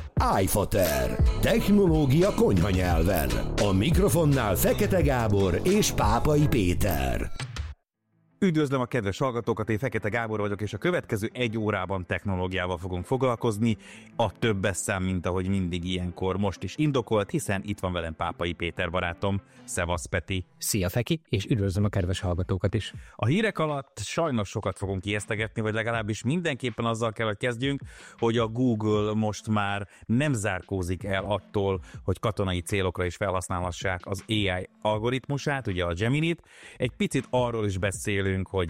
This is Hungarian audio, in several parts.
iFater. Technológia konyha nyelven. A mikrofonnál Fekete Gábor és Pápai Péter. Üdvözlöm a kedves hallgatókat, én Fekete Gábor vagyok, és a következő 1 órában technológiával fogunk foglalkozni. A többes szám, mint ahogy mindig ilyenkor most is indokolt, hiszen itt van velem Pápai Péter barátom. Szevasz, Peti! Szia, Feki, és üdvözlöm a kedves hallgatókat is. A hírek alatt sajnos sokat fogunk ijesztegetni, vagy legalábbis mindenképpen azzal kell, hogy kezdjünk, hogy a Google most már nem zárkózik el attól, hogy katonai célokra is felhasználhassák az AI algoritmusát, ugye a Geminit. Egy picit arról is beszélünk, hogy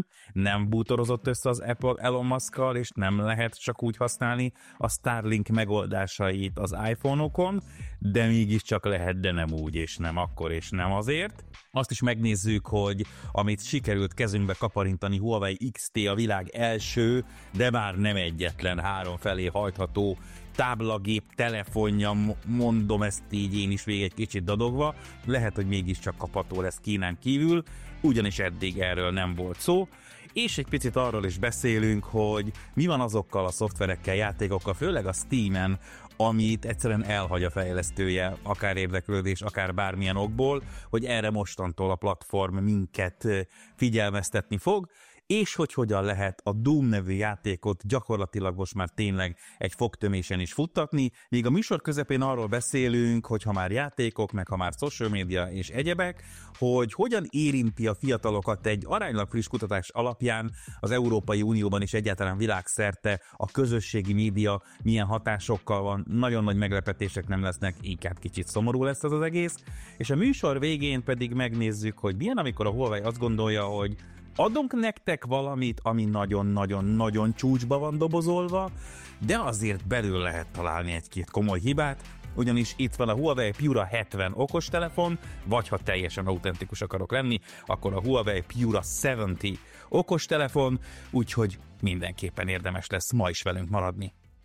nem bútorozott össze az Apple Elon Muskkal, és nem lehet csak úgy használni a Starlink megoldásait az iPhone-okon, de mégiscsak lehet, de nem úgy, és nem akkor, és nem azért. Azt is megnézzük, hogy amit sikerült kezünkbe kaparintani, Huawei XT a világ első, de már nem egyetlen 3 felé hajtható táblagép, telefonja, mondom ezt így én is végig egy kicsit dadogva, lehet, hogy mégiscsak kapható lesz Kínán kívül, ugyanis eddig erről nem volt szó, és egy picit arról is beszélünk, hogy mi van azokkal a szoftverekkel, játékokkal, főleg a Steamen, amit egyszerűen elhagy a fejlesztője, akár érdeklődés, akár bármilyen okból, hogy erre mostantól a platform minket figyelmeztetni fog, és hogy hogyan lehet a Doom nevű játékot gyakorlatilag most már tényleg egy fogtömésen is futtatni, míg a műsor közepén arról beszélünk, hogy ha már játékok, meg ha már social media és egyebek, hogy hogyan érinti a fiatalokat egy aránylag friss kutatás alapján az Európai Unióban és egyáltalán világszerte a közösségi média milyen hatásokkal van, nagyon nagy meglepetések nem lesznek, inkább kicsit szomorú lesz az egész, és a műsor végén pedig megnézzük, hogy milyen, amikor a Huawei azt gondolja, hogy adunk nektek valamit, ami nagyon-nagyon-nagyon csúcsba van dobozolva, de azért belül lehet találni egy-két komoly hibát, ugyanis itt van a Huawei Pura 70 okostelefon, vagy ha teljesen autentikus akarok lenni, akkor a Huawei Pura 70 okostelefon, úgyhogy mindenképpen érdemes lesz ma is velünk maradni.